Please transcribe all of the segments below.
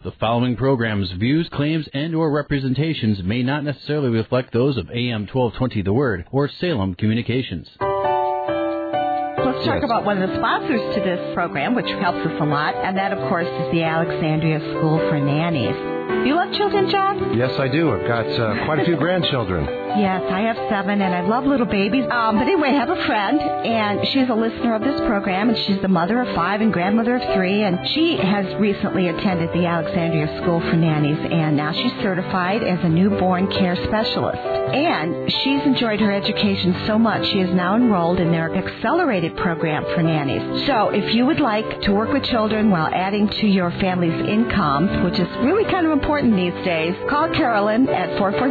The following program's views, claims, and or representations may not necessarily reflect those of AM 1220 The Word or Salem Communications. Let's talk about one of the sponsors to this program, which helps us a lot, and that, of course, is the Alexandria School for Nannies. Do you love children, John? Yes, I do. I've got quite a few grandchildren. Yes, I have 7, and I love little babies. But anyway, I have a friend, and she's a listener of this program, and she's the mother of 5 and grandmother of 3, and she has recently attended the Alexandria School for Nannies, and now she's certified as a newborn care specialist. And she's enjoyed her education so much, she is now enrolled in their accelerated program for nannies. So if you would like to work with children while adding to your family's income, which is really kind of important these days, call Carolyn at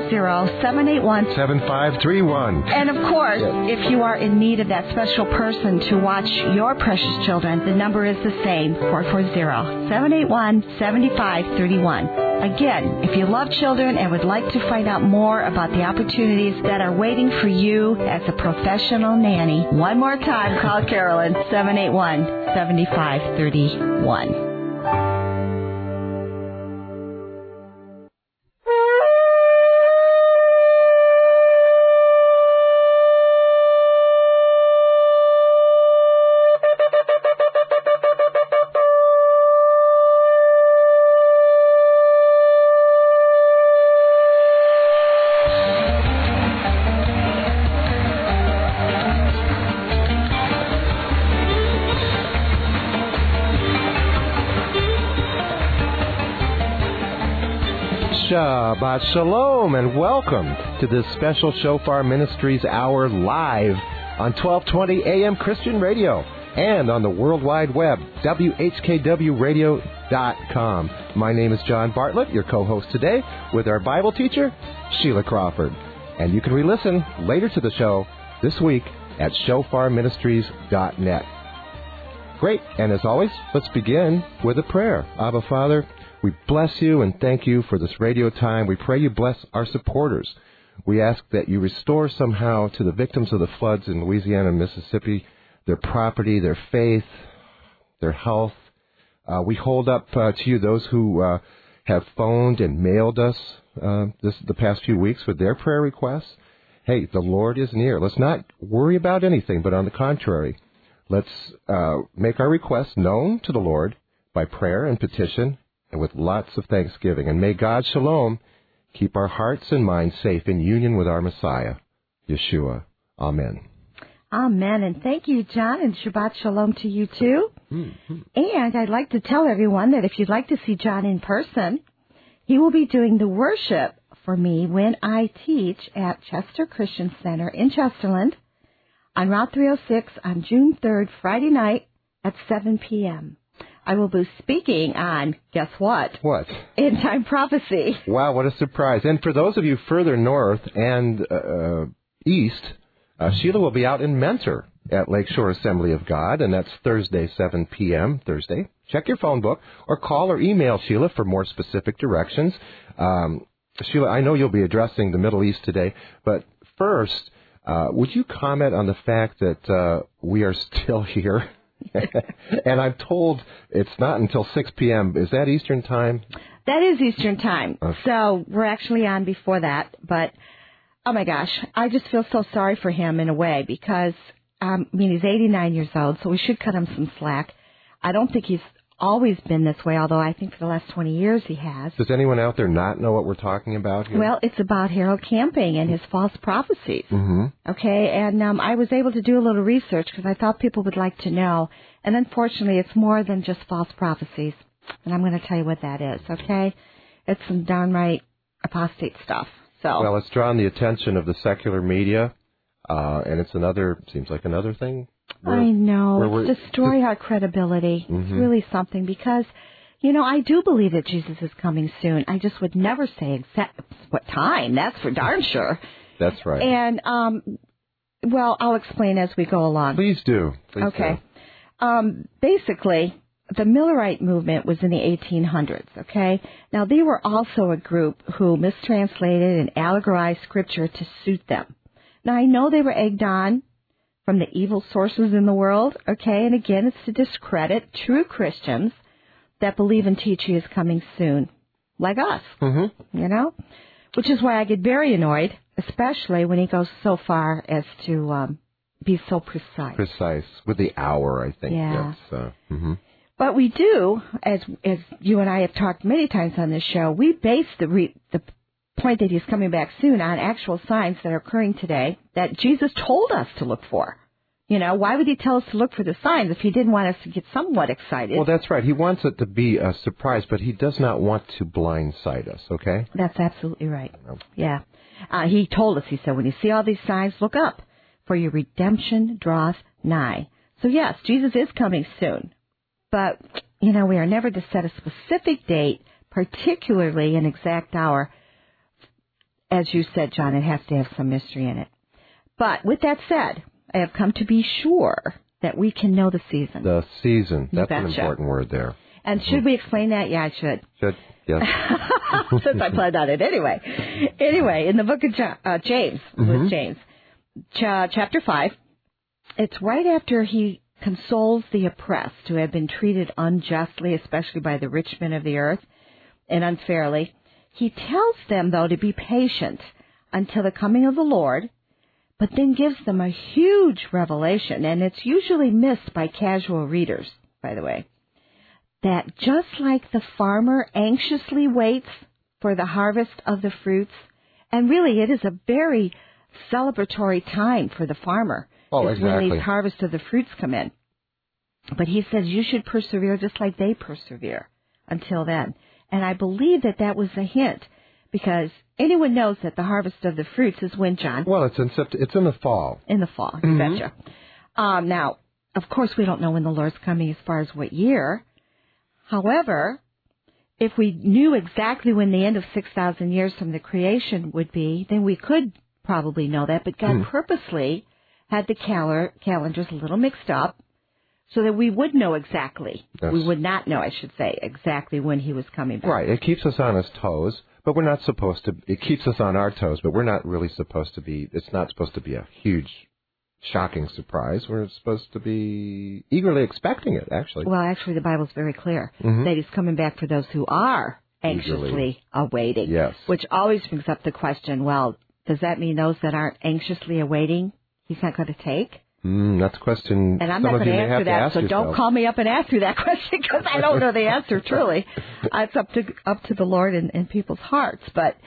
440-781-7531. And of course, if you are in need of that special person to watch your precious children, the number is the same, 440-781-7531. Again, if you love children and would like to find out more about the opportunities that are waiting for you as a professional nanny, one more time, call Carolyn, 781-7531. Shabbat Shalom and welcome to this special Shofar Ministries Hour live on 1220 AM Christian Radio and on the World Wide Web, WHKWRadio.com. My name is John Bartlett, your co-host today, with our Bible teacher, Sheila Crawford. And you can re-listen later to the show this week at shofarministries.net. Great, and as always, let's begin with a prayer. Abba, Father, we bless you and thank you for this radio time. We pray you bless our supporters. We ask that you restore somehow to the victims of the floods in Louisiana and Mississippi their property, their faith, their health. We hold up to you those who have phoned and mailed us the past few weeks with their prayer requests. Hey, the Lord is near. Let's not worry about anything, but on the contrary, let's make our requests known to the Lord by prayer and petition, and with lots of thanksgiving. And may God Shalom keep our hearts and minds safe in union with our Messiah, Yeshua. Amen. Amen. And thank you, John, and Shabbat Shalom to you, too. Mm-hmm. And I'd like to tell everyone that if you'd like to see John in person, he will be doing the worship for me when I teach at Chester Christian Center in Chesterland on Route 306 on June 3rd, Friday night at 7 p.m. I will be speaking on, guess what? What? End Time Prophecy. Wow, what a surprise. And for those of you further north and east, Sheila will be out in Mentor at Lakeshore Assembly of God, and that's Thursday, 7 p.m. Thursday. Check your phone book or call or email Sheila for more specific directions. Sheila, I know you'll be addressing the Middle East today, but first, would you comment on the fact that we are still here? And I'm told it's not until 6 p.m. Is that Eastern Time? That is Eastern Time. Okay. So we're actually on before that. But, oh, my gosh, I just feel so sorry for him in a way because, he's 89 years old, so we should cut him some slack. I don't think he's always been this way, although I think for the last 20 years he has. Does anyone out there not know what we're talking about here? Well, it's about Harold Camping and his false prophecies. Mm-hmm. Okay, and I was able to do a little research because I thought people would like to know. And unfortunately, it's more than just false prophecies. And I'm going to tell you what that is, okay? It's some downright apostate stuff. So. Well, it's drawn the attention of the secular media, and it's seems like another thing. I know. It's destroyed our credibility. Mm-hmm. It's really something because, I do believe that Jesus is coming soon. I just would never say exact what time. That's for darn sure. That's right. And, I'll explain as we go along. Please do. Okay. Basically, the Millerite movement was in the 1800s, okay? Now, they were also a group who mistranslated and allegorized Scripture to suit them. Now, I know they were egged on from the evil sources in the world, okay? And again, it's to discredit true Christians that believe and teach He is coming soon, like us, which is why I get very annoyed, especially when He goes so far as to be so precise. Precise, with the hour, I think. Yeah. That's, But we do, as you and I have talked many times on this show, we base the point that He's coming back soon on actual signs that are occurring today that Jesus told us to look for. Why would He tell us to look for the signs if He didn't want us to get somewhat excited? Well, that's right. He wants it to be a surprise, but He does not want to blindside us, okay? That's absolutely right. Yeah. He told us, He said, when you see all these signs, look up, for your redemption draweth nigh. So, yes, Jesus is coming soon. But, we are never to set a specific date, particularly an exact hour. As you said, John, it has to have some mystery in it. But with that said, I have come to be sure that we can know the season. The season. That's an important word there. And should we explain that? Yeah, I should. Should, yes. Since I planned on it anyway. Anyway, in the book of James, with James, chapter 5, it's right after he consoles the oppressed who have been treated unjustly, especially by the rich men of the earth, and unfairly. He tells them, though, to be patient until the coming of the Lord, but then gives them a huge revelation, and it's usually missed by casual readers, by the way, that just like the farmer anxiously waits for the harvest of the fruits, and really it is a very celebratory time for the farmer. Oh, it's exactly. when these harvest of the fruits come in. But he says you should persevere just like they persevere until then. And I believe that was a hint, because anyone knows that the harvest of the fruits is when, John? Well, it's in the fall. In the fall, you betcha. Now, of course, we don't know when the Lord's coming as far as what year. However, if we knew exactly when the end of 6,000 years from the creation would be, then we could probably know that. But God purposely had the calendars a little mixed up so that we would know exactly. Yes. We would not know, I should say, exactly when He was coming back. Right. It keeps us on His toes, but we're not supposed to. It keeps us on our toes, but we're not really supposed to be. It's not supposed to be a huge, shocking surprise. We're supposed to be eagerly expecting it, actually. Well, actually, the Bible's very clear that He's coming back for those who are anxiously awaiting. Yes. Which always brings up the question, well, does that mean those that aren't anxiously awaiting, He's not going to take? That's a question. And I'm not going to answer that, so don't call me up and ask me that question, because I don't know the answer, truly. It's up to the Lord and people's hearts. But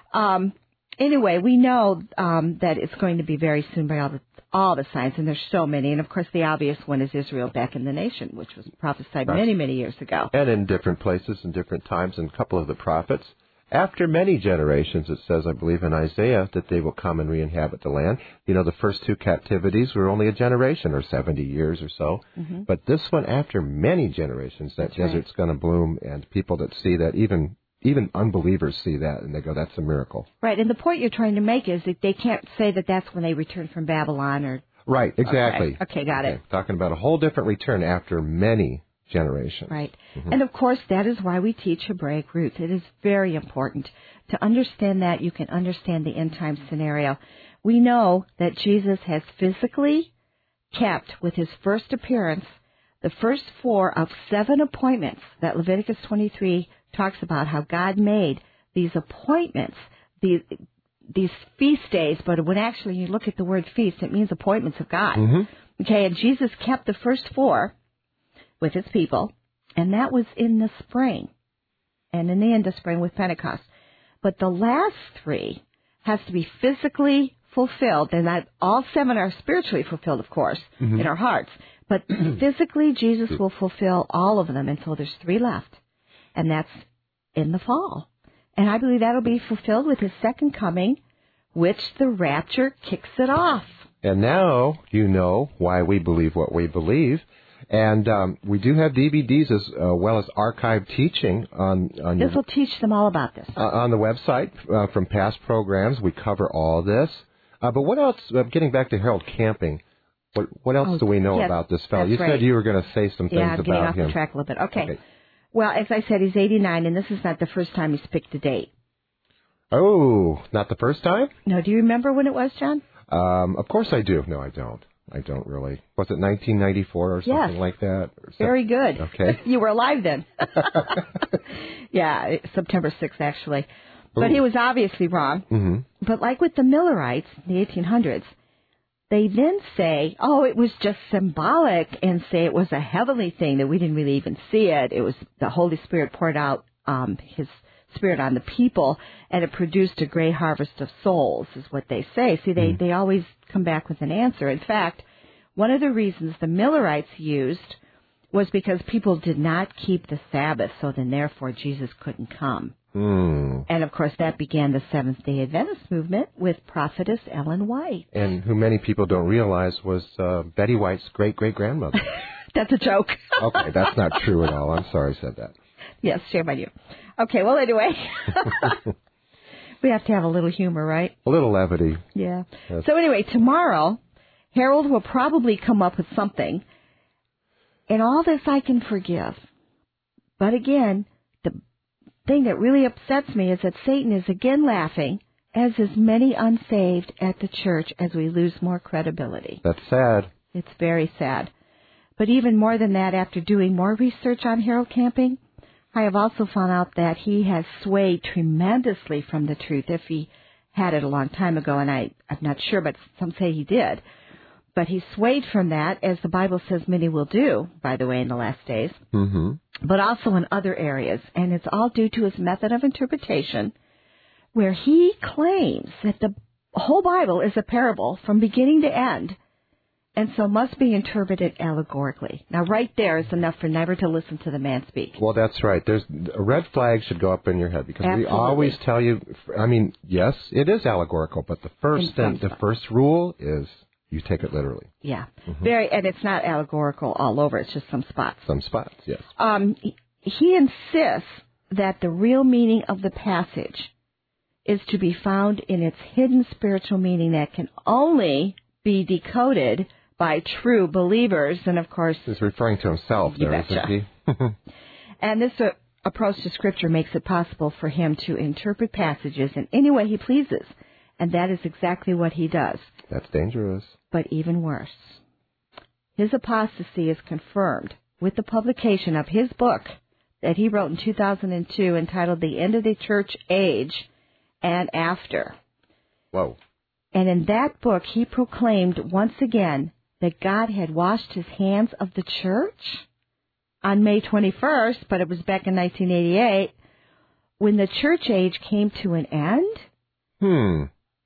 anyway, we know that it's going to be very soon by all the signs, and there's so many. And, of course, the obvious one is Israel back in the nation, which was prophesied many, many years ago. And in different places and different times, and a couple of the prophets. After many generations, it says, I believe in Isaiah, that they will come and re-inhabit the land. The first two captivities were only a generation, or 70 years or so. But this one, after many generations, that desert's going to bloom, and people that see that, even unbelievers see that, and they go, that's a miracle. Right, and the point you're trying to make is that they can't say that that's when they return from Babylon or... Right, exactly. Okay, got it. Talking about a whole different return after many generations. Right. And, of course, that is why we teach Hebraic roots. It is very important to understand that. You can understand the end-time scenario. We know that Jesus has physically kept, with His first appearance, the first 4 of 7 appointments that Leviticus 23 talks about, how God made these appointments, these feast days, but when actually you look at the word feast, it means appointments of God. Okay, and Jesus kept the first 4 with His people, and that was in the spring, and in the end of spring with Pentecost. But the last 3 has to be physically fulfilled, and that all 7 are spiritually fulfilled, of course, in our hearts. But physically, Jesus will fulfill all of them until there's 3 left, and that's in the fall. And I believe that'll be fulfilled with His second coming, which the rapture kicks it off. And now you know why we believe what we believe. And we do have DVDs as well as archived teaching on this will teach them all about this. On the website from past programs. We cover all this. But what else, getting back to Harold Camping, what else do we know about this fellow? You said you were going to say some things about him. Yeah, I'm getting off the track a little bit. Okay. Well, as I said, he's 89, and this is not the first time he's picked a date. Oh, not the first time? No, do you remember when it was, John? Of course I do. No, I don't. I don't really. Was it 1994 or something like that? Very good. Okay. You were alive then. Yeah, September 6th, actually. But Ooh. he was obviously wrong. Mm-hmm. But like with the Millerites in the 1800s, they then say, oh, it was just symbolic, and say it was a heavenly thing, that we didn't really even see it. It was the Holy Spirit poured out His Spirit on the people, and it produced a great harvest of souls, is what they say. See, they always come back with an answer. In fact, one of the reasons the Millerites used was because people did not keep the Sabbath, so then therefore Jesus couldn't come. And, of course, that began the Seventh-day Adventist movement with prophetess Ellen White. And who many people don't realize was Betty White's great-great-grandmother. That's a joke. Okay, that's not true at all. I'm sorry I said that. Yes, shame on you. Okay, well, anyway, we have to have a little humor, right? A little levity. Yeah. Yes. So anyway, tomorrow, Harold will probably come up with something. And all this I can forgive. But again, the thing that really upsets me is that Satan is again laughing, as is many unsaved at the church, as we lose more credibility. That's sad. It's very sad. But even more than that, after doing more research on Harold Camping, I have also found out that he has swayed tremendously from the truth, if he had it a long time ago, and I'm not sure, but some say he did. But he swayed from that, as the Bible says many will do, by the way, in the last days, but also in other areas. And it's all due to his method of interpretation, where he claims that the whole Bible is a parable from beginning to end, and so must be interpreted allegorically. Now, right there is enough for never to listen to the man speak. Well, that's right. There's a red flag should go up in your head, because Absolutely. we always tell you, I mean, yes, it is allegorical, but the first rule is you take it literally. Yeah. And it's not allegorical all over. It's just some spots. Some spots, yes. He insists that the real meaning of the passage is to be found in its hidden spiritual meaning that can only be decoded by true believers. And, of course, he's referring to himself there, isn't he? And this approach to Scripture makes it possible for him to interpret passages in any way he pleases. And that is exactly what he does. That's dangerous. But even worse, his apostasy is confirmed with the publication of his book that he wrote in 2002 entitled The End of the Church Age and After. Whoa. And in that book, he proclaimed once again that God had washed his hands of the church on May 21st, but it was back in 1988, when the church age came to an end.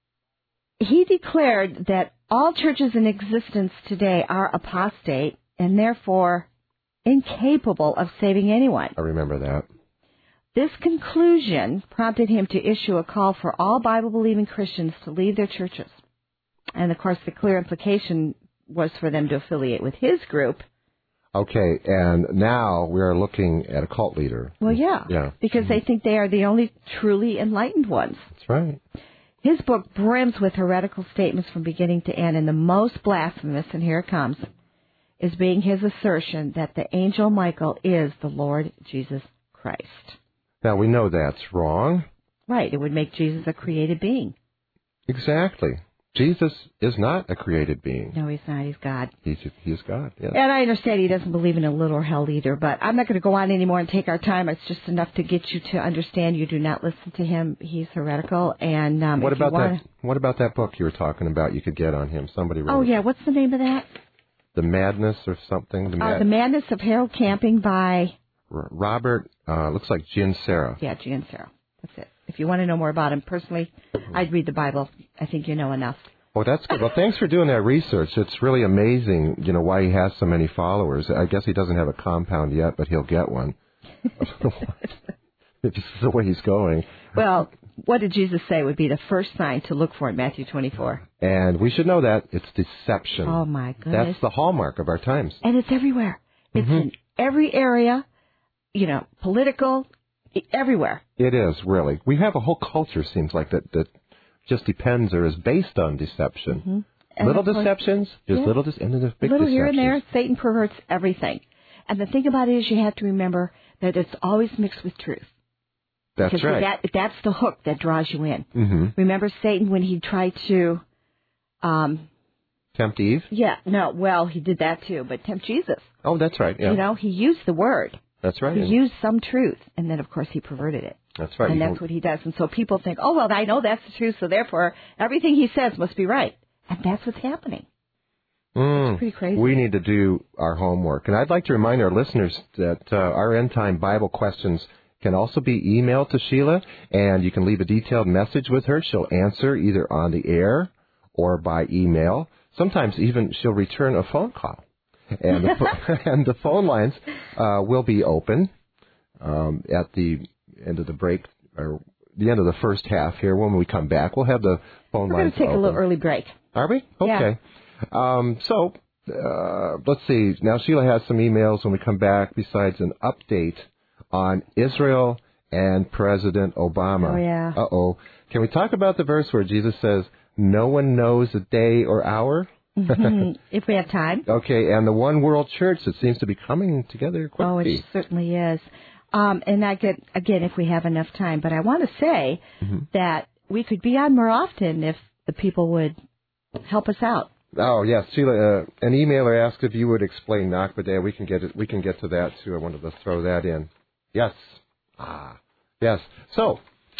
He declared that all churches in existence today are apostate and therefore incapable of saving anyone. I remember that. This conclusion prompted him to issue a call for all Bible-believing Christians to leave their churches. And, of course, the clear implication was for them to affiliate with his group. Okay, and now we are looking at a cult leader. Well, yeah. Because they think they are the only truly enlightened ones. That's right. His book brims with heretical statements from beginning to end, and the most blasphemous, and here it comes, is being his assertion that the angel Michael is the Lord Jesus Christ. Now, we know that's wrong. Right. It would make Jesus a created being. Exactly. Jesus is not a created being. No, he's not. He's God. He's God, yes. And I understand he doesn't believe in a literal hell either, but I'm not going to go on anymore and take our time. It's just enough to get you to understand you do not listen to him. He's heretical. And what about that book you were talking about you could get on him? Somebody wrote. Oh, yeah. What's the name of that? The Madness or something? The Madness of Harold Camping by... Robert, looks like Giansera. Yeah, Giansera. That's it. If you want to know more about him personally, I'd read the Bible. I think you know enough. Oh, that's good. Well, thanks for doing that research. It's really amazing, why he has so many followers. I guess he doesn't have a compound yet, but he'll get one. It's just the way he's going. Well, what did Jesus say would be the first sign to look for in Matthew 24? And we should know that. It's deception. Oh, my goodness. That's the hallmark of our times. And it's everywhere. It's in every area, political, everywhere. It is, really. We have a whole culture, seems like, that just depends or is based on deception. Little deceptions, and then there's big deceptions. Little here and there, Satan perverts everything. And the thing about it is you have to remember that it's always mixed with truth. That's because right. That's the hook that draws you in. Remember Satan when he tried to Tempt Eve? Yeah, no, well, he did that too, but tempt Jesus. Oh, that's right, yeah. You know, he used the word. That's right. He used some truth, and then, of course, he perverted it. That's right. And that's what he does. And so people think, oh, well, I know that's the truth, so therefore everything he says must be right. And that's what's happening. It's pretty crazy. We need to do our homework. And I'd like to remind our listeners that our End Time Bible questions can also be emailed to Sheila, and you can leave a detailed message with her. She'll answer either on the air or by email. Sometimes even she'll return a phone call. And the phone lines will be open at the end of the break, or the end of the first half here. When we come back, we'll have the phone lines open. We're going to take a little early break. Are we? Okay. Yeah. So let's see. Now, Sheila has some emails when we come back, besides an update on Israel and President Obama. Oh, yeah. Uh-oh. Can we talk about the verse where Jesus says, no one knows the day or hour? If we have time. Okay, and the one world church that seems to be coming together quickly. Oh, it certainly is. And again, if we have enough time. But I want to say that we could be on more often if the people would help us out. Oh, yes. Sheila, an emailer asked if you would explain Nakba. We can get to that, too. I wanted to throw that in. Yes. Yes. So,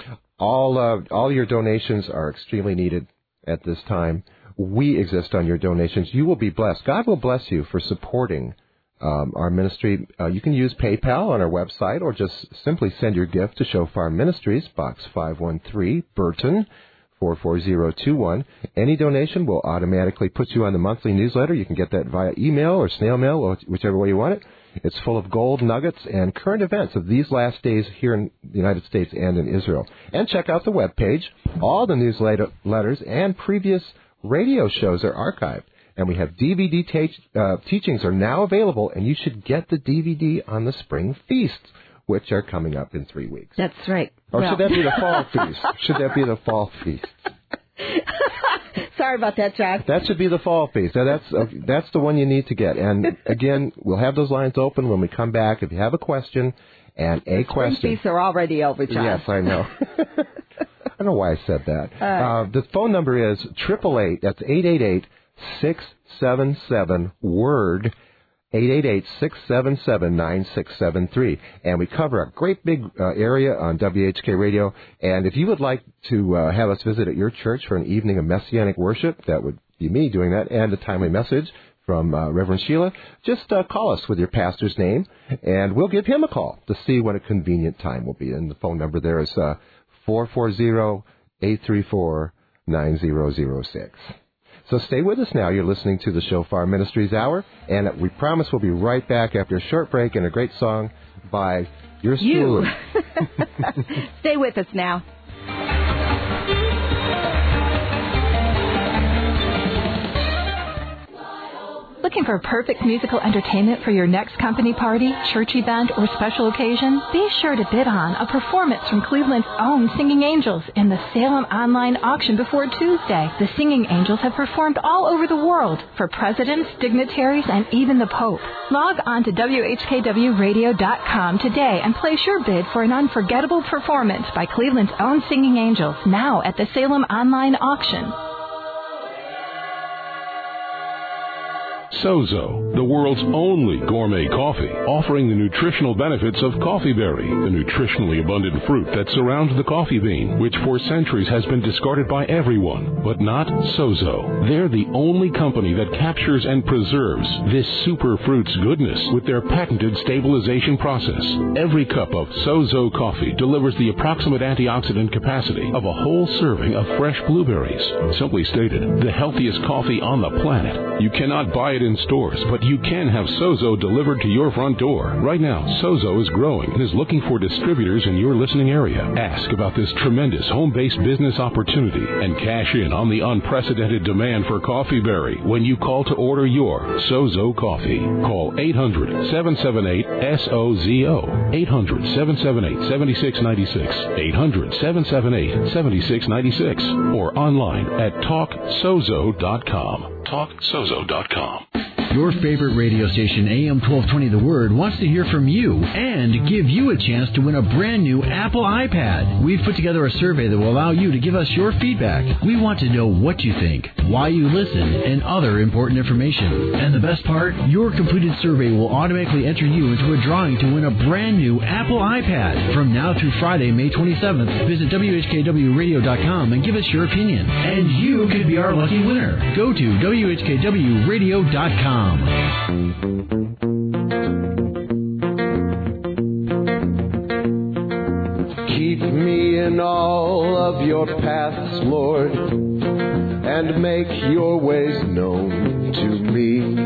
all your donations are extremely needed at this time. We exist on your donations. You will be blessed. God will bless you for supporting our ministry. You can use PayPal on our website, or just simply send your gift to Shofar Ministries, Box 513, Burton, 44021. Any donation will automatically put you on the monthly newsletter. You can get that via email or snail mail, or whichever way you want it. It's full of gold nuggets and current events of these last days here in the United States and in Israel. And check out the webpage. All the newsletters and previous radio shows are archived. And we have DVD teachings are now available, and you should get the DVD on the spring feasts, which are coming up in 3 weeks. That's right. Or should that be the fall feast? Should that be the fall feast? Sorry about that, John. That should be the fall feast. Now, that's the one you need to get. And again, we'll have those lines open when we come back. If you have a question and a question. Spring feasts are already over, John. Yes, I know. I don't know why I said that. The phone number is 888. That's 888-677-WORD. 888-677-9673. And we cover a great big area on WHK Radio. And if you would like to have us visit at your church for an evening of Messianic worship, that would be me doing that, and a timely message from Reverend Sheila, just call us with your pastor's name, and we'll give him a call to see when a convenient time will be. And the phone number there is 440-834-9006. So stay with us now. You're listening to the Shofar Ministries Hour, and we promise we'll be right back after a short break and a great song by yours truly. Stay with us now. Looking for perfect musical entertainment for your next company party, church event, or special occasion? Be sure to bid on a performance from Cleveland's own Singing Angels in the Salem online auction before Tuesday. The Singing Angels have performed all over the world for presidents, dignitaries, and even the Pope. Log on to WHKWRadio.com today and place your bid for an unforgettable performance by Cleveland's own Singing Angels, now at the Salem online auction. Sozo, the world's only gourmet coffee, offering the nutritional benefits of coffee berry, the nutritionally abundant fruit that surrounds the coffee bean, which for centuries has been discarded by everyone, but not Sozo. They're the only company that captures and preserves this superfruit's goodness with their patented stabilization process. Every cup of Sozo coffee delivers the approximate antioxidant capacity of a whole serving of fresh blueberries. Simply stated, the healthiest coffee on the planet. You cannot buy it in stores, but you can have Sozo delivered to your front door. Right now, Sozo is growing and is looking for distributors in your listening area. Ask about this tremendous home-based business opportunity and cash in on the unprecedented demand for coffee berry when you call to order your Sozo coffee. Call 800-778-SOZO, 800-778-7696, 800-778-7696, or online at TalkSozo.com. TalkSozo.com. Your favorite radio station, AM 1220 The Word, wants to hear from you and give you a chance to win a brand new Apple iPad. We've put together a survey that will allow you to give us your feedback. We want to know what you think, why you listen, and other important information. And the best part, your completed survey will automatically enter you into a drawing to win a brand new Apple iPad. From now through Friday, May 27th, visit WHKWRadio.com and give us your opinion. And you could be our lucky winner. Go to WHKWRadio.com. Keep me in all of your paths, Lord, and make your ways known to me.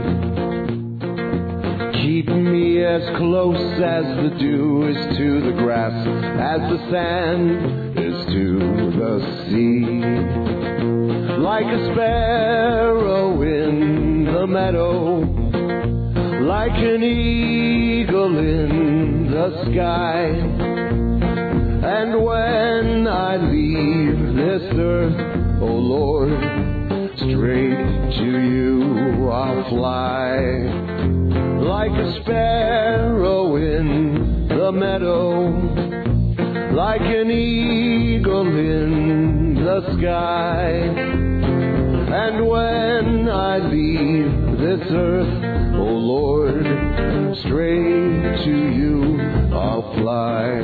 Keep me as close as the dew is to the grass, as the sand is to the sea. Like a sparrow in the meadow, like an eagle in the sky. And when I leave this earth, oh Lord, straight to you I'll fly. Like a sparrow in the meadow, like an eagle in the sky. And when I leave this earth, oh Lord, straight to you I'll fly.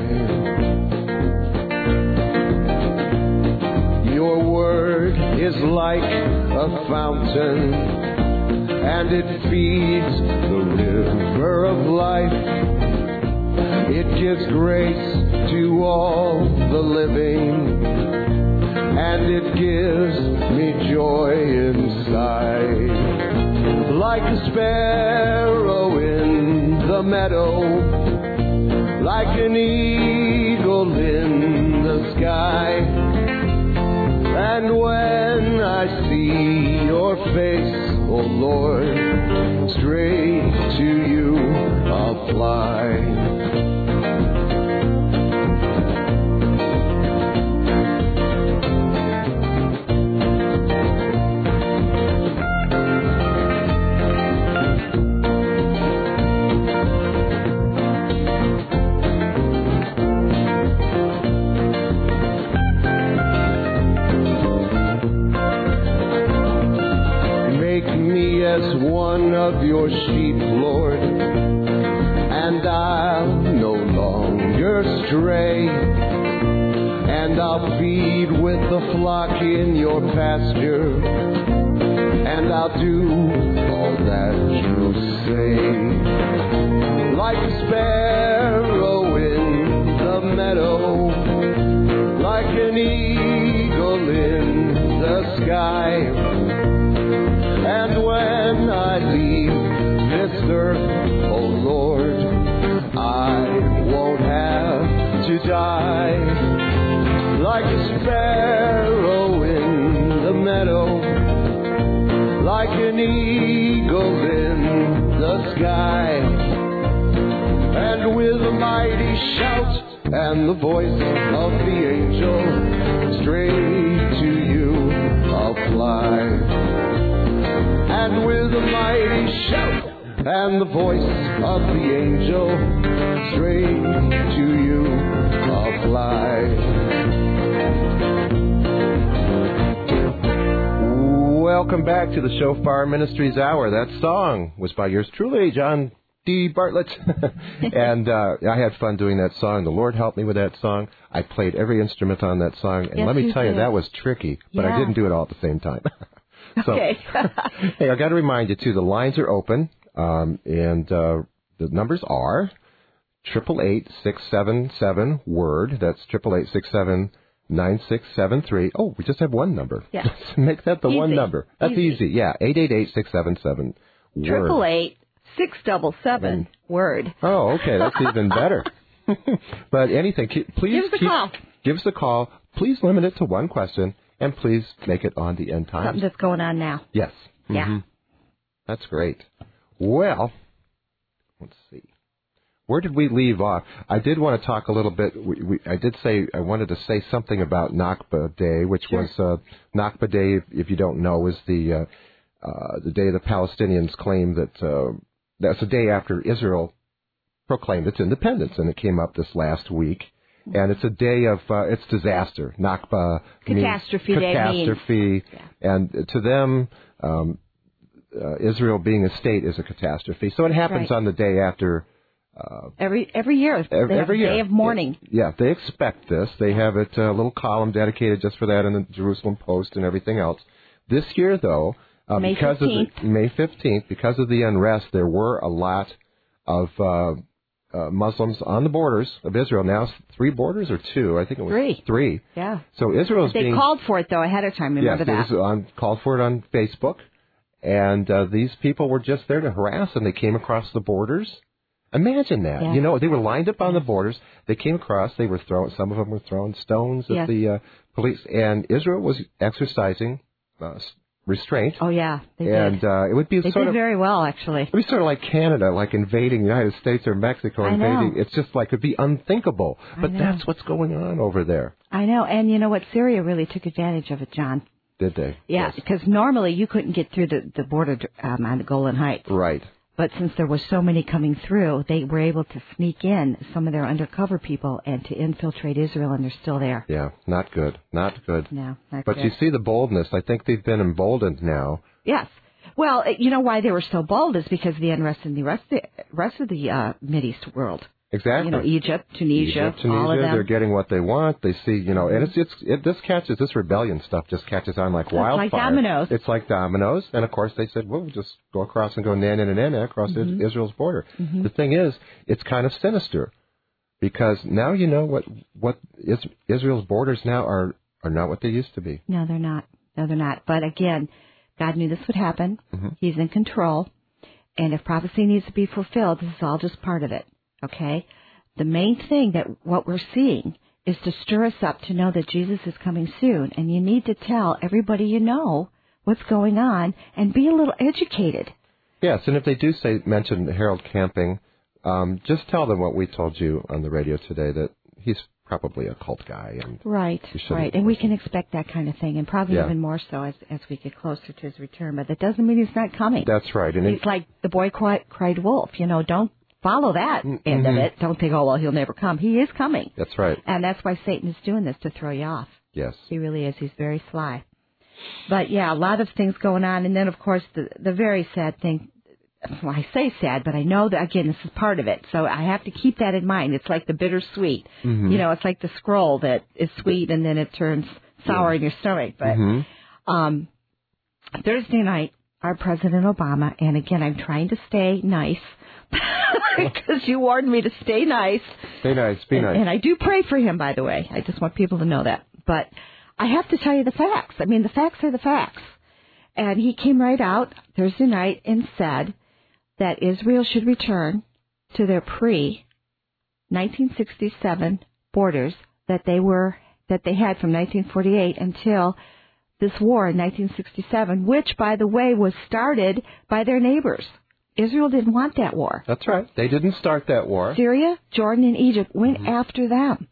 Your word is like a fountain, and it feeds the river of life. It gives grace to all the living, and it gives me joy inside. Like a sparrow in the meadow, like an eagle in the sky. And when I see your face, oh Lord, straight to you I'll fly. As one of your sheep, Lord, and I'll no longer stray, and I'll feed with the flock in your pasture, and I'll do all that you say. Like a sparrow in the meadow, like an eagle in the sky. And when I leave this earth, oh Lord, I won't have to die. Like a sparrow in the meadow, like an eagle in the sky. And with a mighty shout and the voice of the angel, straight to you I'll fly. And with a mighty shout and the voice of the angel, straight to you I'll fly. Welcome back to the Shofar Ministries Hour. That song was by yours truly, John D. Bartlett. And I had fun doing that song. The Lord helped me with that song. I played every instrument on that song. And yes, let me tell you, did. that was tricky. But I didn't do it all at the same time. So, okay. hey, I've got to remind you, too, the lines are open, and the numbers are 888-677-WORD. That's 888-677-9673. Oh, we just have one number. Yeah. Let's make that the easy. one number. That's easy. Yeah, 888-677-WORD. 888-677-WORD. Oh, okay, that's even better. But anything, please give us a call. Please limit it to one question. And please make it on the end times. Something that's going on now. Yes. Yeah. Mm-hmm. That's great. Well, let's see. Where did we leave off? I did want to talk a little bit. I did say I wanted to say something about Nakba Day, which was Nakba Day, if you don't know, is the the day the Palestinians claim that that's the day after Israel proclaimed its independence, and it came up this last week. And it's a day of it's disaster, Nakba, Catastrophe Day. Catastrophe, and to them, Israel being a state is a catastrophe. So it happens on the day after. Every year, every year, day of mourning. Yeah, they expect this. They have it a little column dedicated just for that in the Jerusalem Post and everything else. This year, though, May 15th, because of the unrest, there were a lot of Muslims on the borders of Israel. Now, 3 borders or 2? I think it was 3. Yeah. So Israel's They called for it, though, ahead of time. Remember that? Yes, called for it on Facebook. And these people were just there to harass, and they came across the borders. Imagine that. Yeah. You know, they were lined up on the borders. They came across. They were some of them were throwing stones at the police. And Israel was exercising restraint. Oh, yeah, they did. And it would be they sort did of very well, actually. It would be sort of like Canada, like invading the United States or Mexico. Invading. It's just like it'd be unthinkable. But that's what's going on over there. I know. And you know what? Syria really took advantage of it, John. Did they? Yeah, Yes. because normally you couldn't get through the border on the Golan Heights. Right. But since there were so many coming through, they were able to sneak in some of their undercover people and to infiltrate Israel, and they're still there. Yeah, not good. Not good. No, not but good. you see the boldness. I think they've been emboldened now. Yes. Well, you know why they were so bold is because of the unrest in the rest of the Mideast world. Exactly. You know, Egypt, Tunisia, all of them. They're getting what they want. They see, you know, and this rebellion stuff just catches on like wildfire. It's like dominoes. It's like dominoes. And of course they said, well, we'll just go across and go nana across Israel's border. Mm-hmm. The thing is, it's kind of sinister because now you know what Israel's borders now are not what they used to be. No, they're not. No, they're not. But again, God knew this would happen. Mm-hmm. He's in control. And if prophecy needs to be fulfilled, this is all just part of it. Okay? The main thing that what we're seeing is to stir us up to know that Jesus is coming soon. And you need to tell everybody you know what's going on and be a little educated. Yes, and if they do mention Harold Camping, just tell them what we told you on the radio today, that he's probably a cult guy. And right. And we can expect that kind of thing, and probably even more so as we get closer to his return. But that doesn't mean he's not coming. That's right. And he's like the boy cried wolf. You know, don't follow that end of it. Don't think, oh, well, he'll never come. He is coming. That's right. And that's why Satan is doing this, to throw you off. Yes. He really is. He's very sly. But, yeah, a lot of things going on. And then, of course, the very sad thing, well, I say sad, but I know that, again, this is part of it. So I have to keep that in mind. It's like the bittersweet. Mm-hmm. You know, it's like the scroll that is sweet and then it turns sour in your stomach. But Thursday night, our President Obama, and again, I'm trying to stay nice, because you warned me to stay nice. Stay nice, be nice. And I do pray for him, by the way. I just want people to know that. But I have to tell you the facts. I mean, the facts are the facts. And he came right out Thursday night and said that Israel should return to their pre-1967 borders that they had from 1948 until this war in 1967, which, by the way, was started by their neighbors. Israel didn't want that war. That's right. They didn't start that war. Syria, Jordan, and Egypt went after them.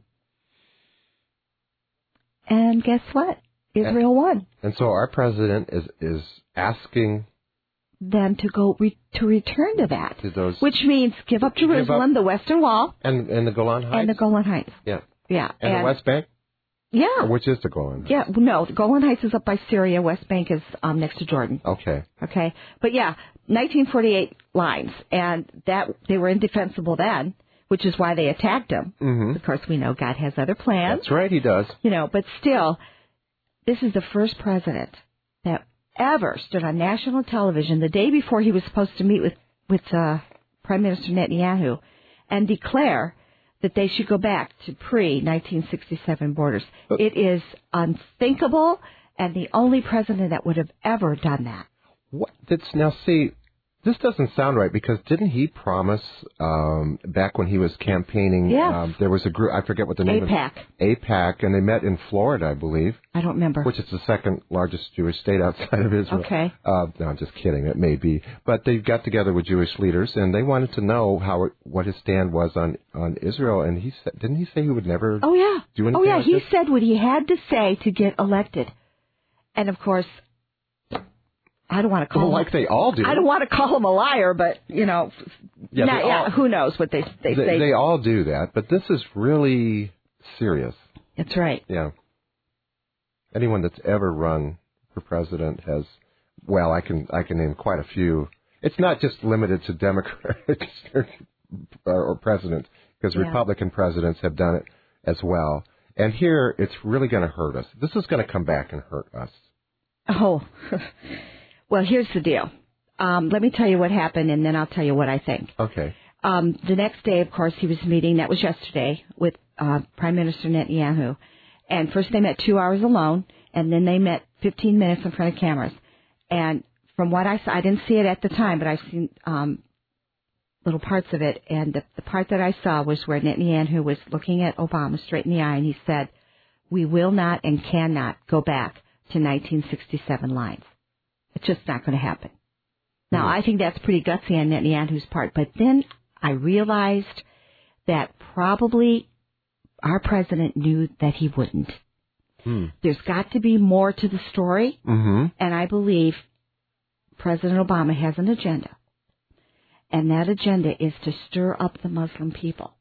And guess what? Israel won. And so our president is asking them to go to return to that, which means give up Jerusalem, give up, the Western Wall, and the Golan Heights, and the Golan Heights. Yeah. And the West Bank. Yeah. Which is the Golan Heights? Yeah. No, the Golan Heights is up by Syria. West Bank is next to Jordan. Okay. But yeah, 1948 lines, and that they were indefensible then, which is why they attacked them. Mm-hmm. Of course, we know God has other plans. That's right, He does. You know, but still, this is the first president that ever stood on national television the day before he was supposed to meet with Prime Minister Netanyahu and declare that they should go back to pre-1967 borders. It is unthinkable, and the only president that would have ever done that. Now, see, this doesn't sound right, because didn't he promise back when he was campaigning? Yes. There was a group, I forget what the name AIPAC. AIPAC, and they met in Florida, I believe. I don't remember. Which is the second largest Jewish state outside of Israel. Okay. No, I'm just kidding. It may be. But they got together with Jewish leaders, and they wanted to know what his stand was on Israel. And he said, didn't he say he would never do anything like he this? said what he had to say to get elected. And, of course, I don't want to call him. Like they all do. I don't want to call him a liar, but, who knows what they say. They all do that, but this is really serious. That's right. Yeah. Anyone that's ever run for president has, well, I can name quite a few. It's not just limited to Democrats or presidents, because Republican presidents have done it as well. And here, it's really going to hurt us. This is going to come back and hurt us. Oh, well, here's the deal. Let me tell you what happened, and then I'll tell you what I think. Okay. The next day, of course, he was meeting, that was yesterday, with Prime Minister Netanyahu. And first they met 2 hours alone, and then they met 15 minutes in front of cameras. And from what I saw, I didn't see it at the time, but I've seen little parts of it. And the part that I saw was where Netanyahu was looking at Obama straight in the eye, and he said, "We will not and cannot go back to 1967 lines. It's just not going to happen." Now, I think that's pretty gutsy on Netanyahu's part. But then I realized that probably our president knew that he wouldn't. There's got to be more to the story, and I believe President Obama has an agenda, and that agenda is to stir up the Muslim people,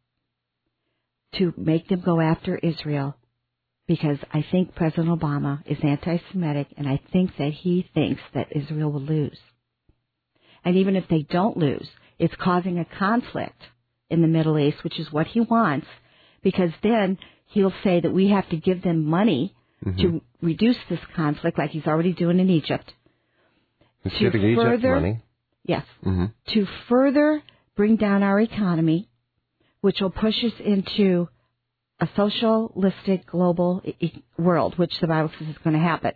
to make them go after Israel, because I think President Obama is anti-Semitic, and I think that he thinks that Israel will lose. And even if they don't lose, it's causing a conflict in the Middle East, which is what he wants, because then he'll say that we have to give them money to reduce this conflict, like he's already doing in Egypt. He's giving Egypt money. Yes. To further bring down our economy, which will push us into a socialistic global world, which the Bible says is going to happen.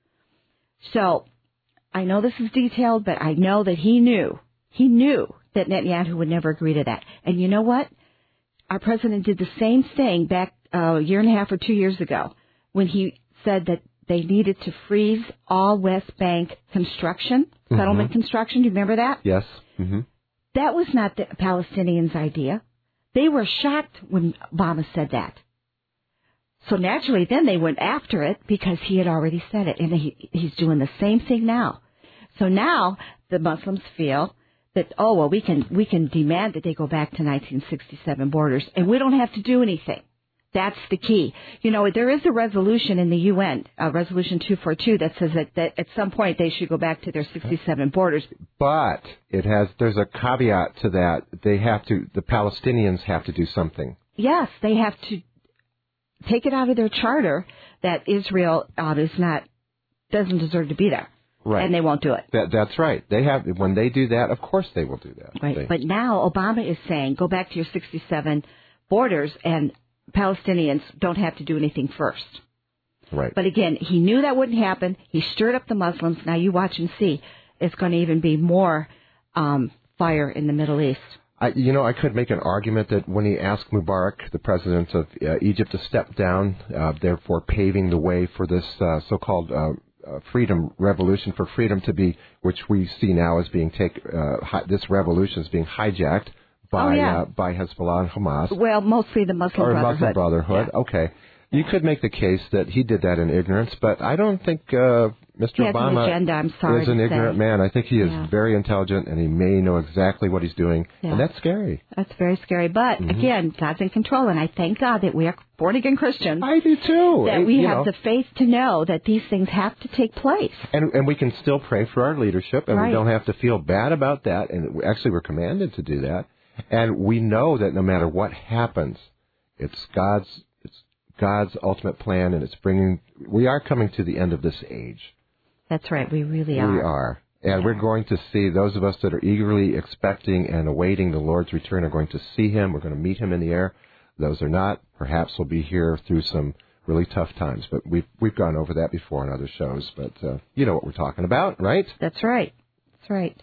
So I know this is detailed, but I know that he knew that Netanyahu would never agree to that. And you know what? Our president did the same thing back a year and a half or 2 years ago when he said that they needed to freeze all West Bank construction, settlement construction. Do you remember that? Yes. That was not the Palestinians' idea. They were shocked when Obama said that. So naturally, then they went after it because he had already said it, and he's doing the same thing now. So now the Muslims feel that, we can demand that they go back to 1967 borders, and we don't have to do anything. That's the key. There is a resolution in the UN, Resolution 242, that says that at some point they should go back to their 67 borders. But there's a caveat to that. The Palestinians have to do something. Yes, they have to take it out of their charter that Israel doesn't deserve to be there. Right. And they won't do it. That's right. When they do that, of course they will do that. Right. But now Obama is saying, go back to your 67 borders, and Palestinians don't have to do anything first. Right. But again, he knew that wouldn't happen. He stirred up the Muslims. Now you watch and see. It's going to even be more fire in the Middle East. I could make an argument that when he asked Mubarak, the president of Egypt, to step down, therefore paving the way for this so-called freedom revolution, for freedom to be, which we see now as being this revolution is being hijacked by Hezbollah and Hamas. Well, mostly the Muslim Brotherhood. Muslim Brotherhood. Yeah. Okay. You could make the case that he did that in ignorance, but I don't think Mr. Obama is an ignorant man. I think he is very intelligent, and he may know exactly what he's doing, and that's scary. That's very scary. But, again, God's in control, and I thank God that we are born-again Christians. I do, too. That we have the faith to know that these things have to take place. And we can still pray for our leadership, and we don't have to feel bad about that, and actually we're commanded to do that. And we know that no matter what happens, it's God's ultimate plan, and we are coming to the end of this age. That's right, we really are. We are. And we're going to see, those of us that are eagerly expecting and awaiting the Lord's return are going to see Him. We're going to meet Him in the air. Those are not, perhaps will be here through some really tough times. But we've gone over that before on other shows. But you know what we're talking about, right? That's right. That's right.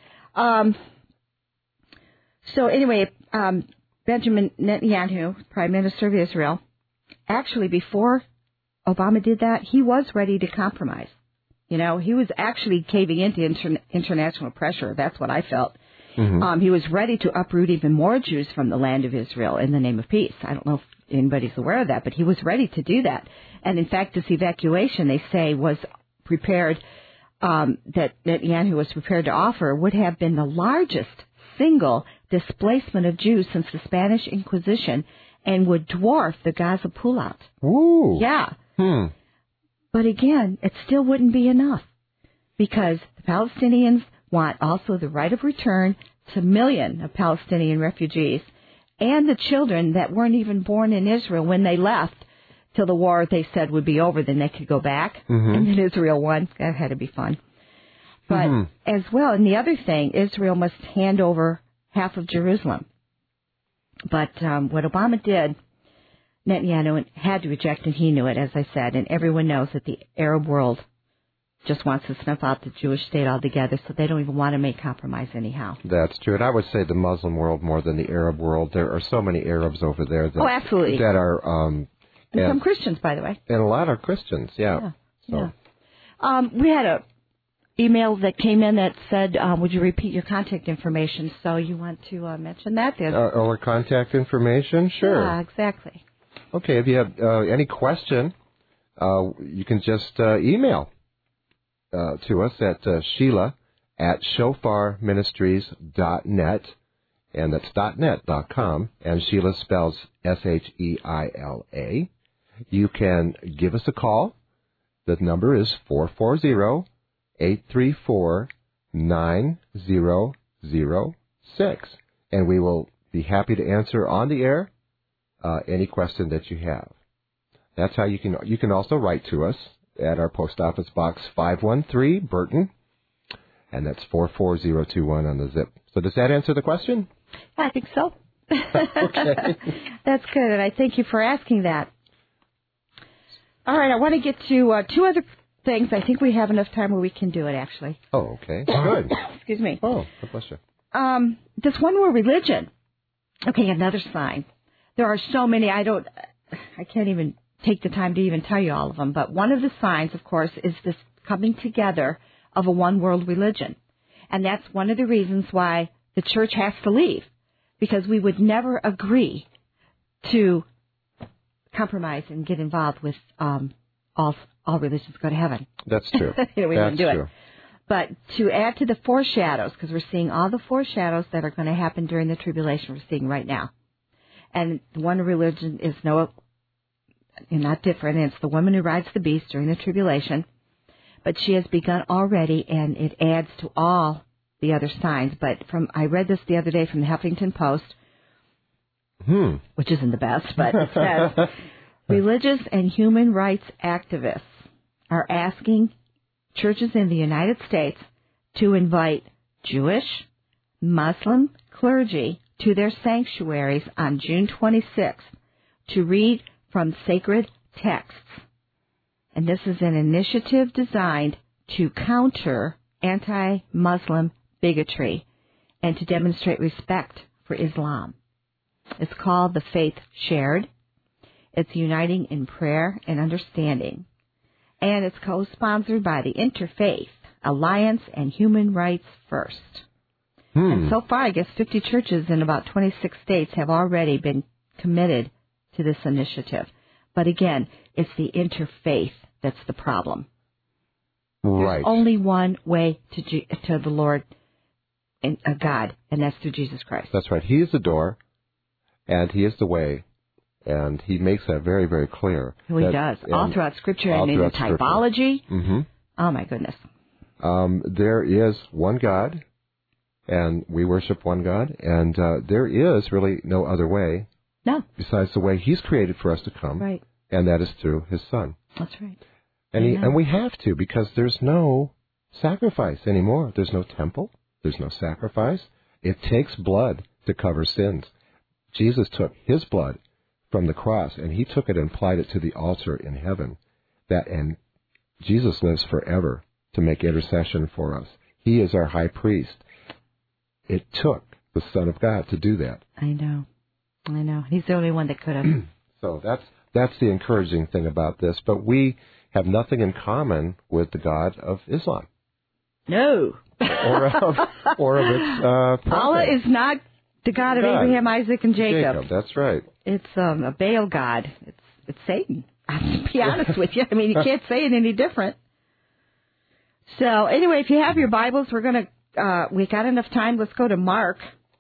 So anyway, Benjamin Netanyahu, Prime Minister of Israel, actually before Obama did that, he was ready to compromise. He was actually caving into international pressure. That's what I felt. He was ready to uproot even more Jews from the land of Israel in the name of peace. I don't know if anybody's aware of that, but he was ready to do that. And in fact, this evacuation, they say, was prepared that Netanyahu was prepared to offer would have been the largest single displacement of Jews since the Spanish Inquisition and would dwarf the Gaza pullout. Ooh. Yeah. But again, it still wouldn't be enough because the Palestinians want also the right of return to millions of Palestinian refugees and the children that weren't even born in Israel when they left till the war they said would be over, then they could go back. And then Israel won. That had to be fun. But as well, and the other thing, Israel must hand over half of Jerusalem. But what Obama did, Netanyahu had to reject, and he knew it, as I said, and everyone knows that the Arab world just wants to snuff out the Jewish state altogether, so they don't even want to make compromise anyhow. That's true. And I would say the Muslim world more than the Arab world. There are so many Arabs over there that, absolutely. that are... and some Christians, by the way. And a lot of Christians, yeah. We had a email that came in that said, would you repeat your contact information? So you want to mention that? Or contact information? Sure. Yeah, exactly. Okay, if you have any question, you can just email to us at Sheila at shofarministries.net, and that's .net.com, and Sheila spells Sheila. You can give us a call. The number is 440-834-9006, and we will be happy to answer on the air any question that you have. That's how you can also write to us at our Post Office Box 513, Burton, and that's 44021 on the zip. So does that answer the question? I think so. Okay. That's good, and I thank you for asking that. All right, I want to get to two other things. I think we have enough time where we can do it, actually. Oh, okay. Good. Excuse me. Oh, God bless you. This one word, religion. Okay, another sign. There are so many, I can't even take the time to even tell you all of them, but one of the signs, of course, is this coming together of a one-world religion. And that's one of the reasons why the church has to leave, because we would never agree to compromise and get involved with all religions go to heaven. That's true. We wouldn't do true. it. But to add to the foreshadows, because we're seeing all the foreshadows that are going to happen during the tribulation we're seeing right now. And one religion is not different. It's the woman who rides the beast during the tribulation. But she has begun already, and it adds to all the other signs. But I read this the other day from the Huffington Post, which isn't the best, but it says, religious and human rights activists are asking churches in the United States to invite Jewish, Muslim clergy to their sanctuaries on June 26th to read from sacred texts. And this is an initiative designed to counter anti-Muslim bigotry and to demonstrate respect for Islam. It's called The Faith Shared. It's uniting in prayer and understanding. And it's co-sponsored by the Interfaith Alliance and Human Rights First. And so far, I guess 50 churches in about 26 states have already been committed to this initiative. But again, it's the interfaith that's the problem. Right. There's only one way to the Lord and God, and that's through Jesus Christ. That's right. He is the door, and He is the way, and He makes that very, very clear. He does. All throughout Scripture, and in the typology. Oh, my goodness. There is one God, and we worship one God, and there is really no other way besides the way He's created for us to come, right? And that is through His Son. That's right. And we have to, because there's no sacrifice anymore. There's no temple. There's no sacrifice. It takes blood to cover sins. Jesus took His blood from the cross, and He took it and applied it to the altar in heaven. And Jesus lives forever to make intercession for us. He is our high priest. It took the Son of God to do that. I know. He's the only one that could have. So that's the encouraging thing about this. But we have nothing in common with the God of Islam. No. or of its prophet. Allah is not the God of Abraham, Isaac, and Jacob. That's right. It's a Baal God. It's Satan. To be honest with you. I mean, you can't say it any different. So anyway, if you have your Bibles, we got enough time. Let's go to Mark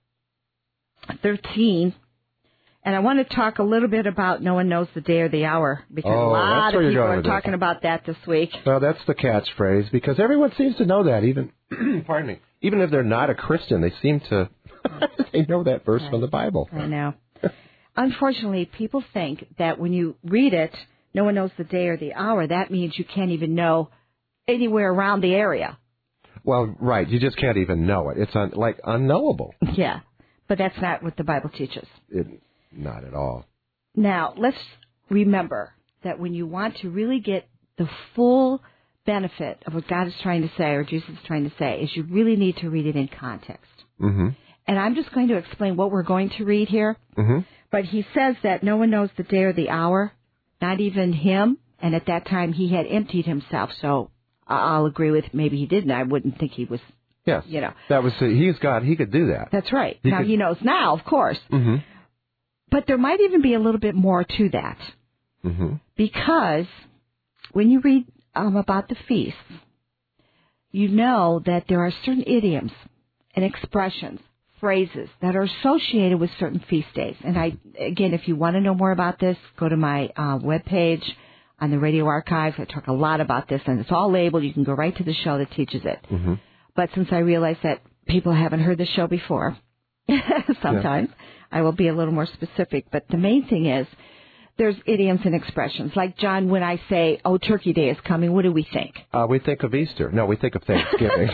13. And I want to talk a little bit about no one knows the day or the hour, because a lot of people are talking about that this week. Well, that's the catchphrase, because everyone seems to know that, even pardon me, even if they're not a Christian, they seem to they know that verse from the Bible. I know. Unfortunately, people think that when you read it, no one knows the day or the hour. That means you can't even know anywhere around the area. Well, right. You just can't even know it. It's unknowable. Yeah, but that's not what the Bible teaches. Not at all. Now, let's remember that when you want to really get the full benefit of what God is trying to say or Jesus is trying to say, is you really need to read it in context. Mm-hmm. And I'm just going to explain what we're going to read here. Mm-hmm. But he says that no one knows the day or the hour, not even him. And at that time, he had emptied himself. So I'll agree with maybe he didn't. I wouldn't think he was. Yes. You know. That was he's God. He could do that. That's right. He knows now, of course. Mm-hmm. But there might even be a little bit more to that. Mm-hmm. Because when you read about the feasts, you know that there are certain idioms and expressions, phrases that are associated with certain feast days. And again, if you want to know more about this, go to my webpage on the Radio Archive. I talk a lot about this, and it's all labeled. You can go right to the show that teaches it. Mm-hmm. But since I realize that people haven't heard the show before, sometimes I will be a little more specific. But the main thing is there's idioms and expressions. Like, John, when I say, oh, Turkey Day is coming, what do we think? We think of Easter. No, we think of Thanksgiving.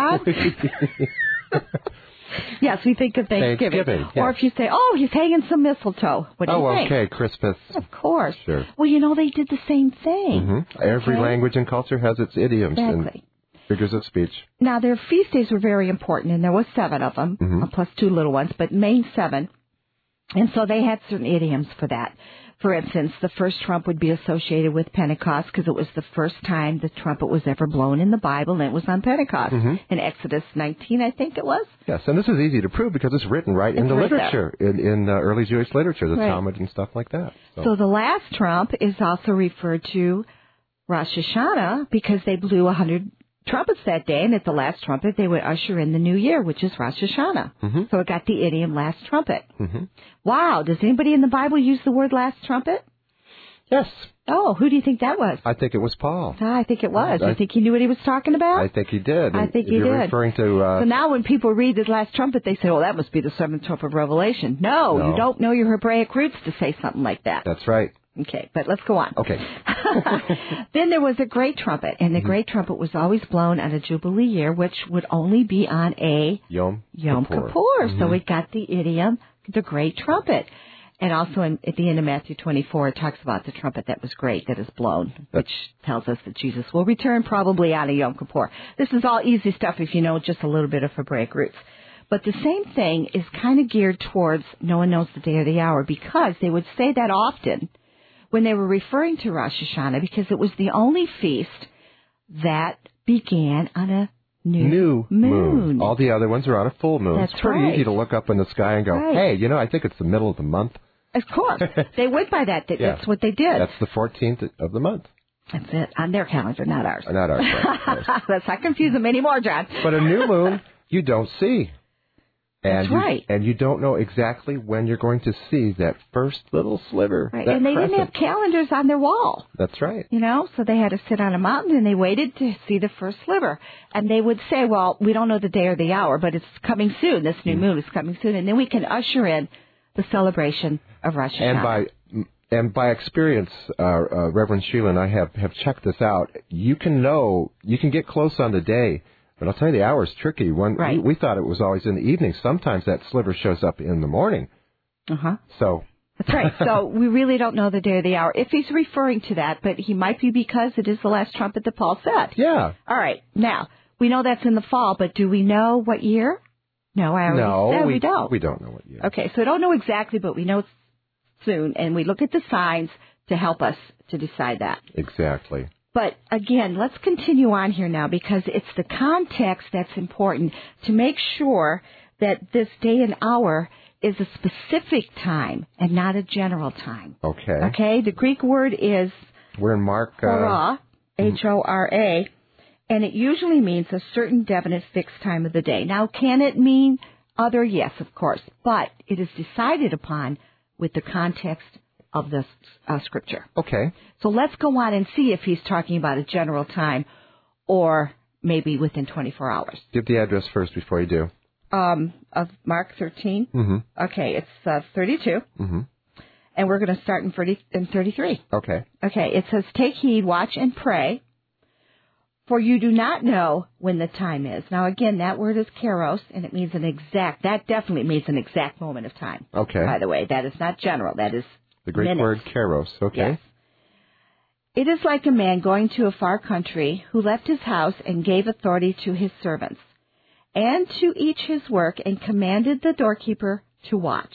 Yes, we think of Thanksgiving. Yes. Or if you say, oh, he's hanging some mistletoe, what do you think? Oh, okay, Christmas. Of course. Sure. Well, you know, they did the same thing. Mm-hmm. Every language and culture has its idioms and figures of speech. Now, their feast days were very important, and there was 7 of them, plus 2 little ones, but main 7. And so they had certain idioms for that. For instance, the first trump would be associated with Pentecost because it was the first time the trumpet was ever blown in the Bible, and it was on Pentecost in Exodus 19, I think it was. Yes, and this is easy to prove because it's written in the literature, in early Jewish literature, the Talmud and stuff like that. So the last trump is also referred to Rosh Hashanah because they blew 100 trumpets that day, and at the last trumpet they would usher in the new year, which is Rosh Hashanah. Mm-hmm. So it got the idiom last trumpet. Mm-hmm. Wow, does anybody in the Bible use the word last trumpet? Yes. Oh, who do you think that was? I think it was Paul. I think it was. I think he knew what he was talking about? I think he did. I think he did. You're referring to... So now when people read this last trumpet, they say, oh, that must be the 7th trump of Revelation. No, you don't know your Hebraic roots to say something like that. That's right. Okay, but let's go on. Okay. Then there was a great trumpet, and the great trumpet was always blown on a Jubilee year, which would only be on a Yom Kippur. So it got the idiom, the great trumpet. And also at the end of Matthew 24, it talks about the trumpet that was great, that is blown, which tells us that Jesus will return probably on a Yom Kippur. This is all easy stuff if you know just a little bit of Hebraic roots. But the same thing is kind of geared towards no one knows the day or the hour, because they would say that often when they were referring to Rosh Hashanah, because it was the only feast that began on a new moon. All the other ones are on a full moon. That's it's pretty easy to look up in the sky and go, hey, I think it's the middle of the month. Of course. They went by that. That's what they did. That's the 14th of the month. That's it. On their calendar, not ours. Not ours. Right. Let's not confuse them anymore, John. But a new moon, you don't see. That's right. And you don't know exactly when you're going to see that first little sliver. Right. And they didn't have calendars on their wall. That's right. So they had to sit on a mountain and they waited to see the first sliver. And they would say, well, we don't know the day or the hour, but it's coming soon. This new moon is coming soon. And then we can usher in the celebration of Rosh Hashanah. And by experience, Reverend Sheila and I have checked this out. You can get close on the day. But I'll tell you, the hour is tricky. We thought it was always in the evening. Sometimes that sliver shows up in the morning. So that's right. So we really don't know the day or the hour. If he's referring to that, but he might be because it is the last trumpet that Paul said. Yeah. All right. Now, we know that's in the fall, but do we know what year? No, I already said we don't. We don't know what year. Okay, so we don't know exactly, but we know it's soon, and we look at the signs to help us to decide that. Exactly. But again, let's continue on here now, because it's the context that's important to make sure that this day and hour is a specific time and not a general time. Okay. Okay, the Greek word is we're in Mark hora, H-O-R-A, And it usually means a certain definite fixed time of the day. Now, can it mean other? Yes, of course. But it is decided upon with the context of the Scripture. Okay. So let's go on and see if he's talking about a general time or maybe within 24 hours. Give the address first before you do. Of Mark 13. Mm-hmm. Okay, it's 32. Mm-hmm. And we're going to start in 33. Okay. Okay, it says, "Take heed, watch, and pray, for you do not know when the time is." Now, again, that word is kairos, and it means that definitely means an exact moment of time. Okay. By the way, that is not general, that is the Greek minutes. word kairos. Okay. Yes. "It is like a man going to a far country who left his house and gave authority to his servants, and to each his work, and commanded the doorkeeper to watch.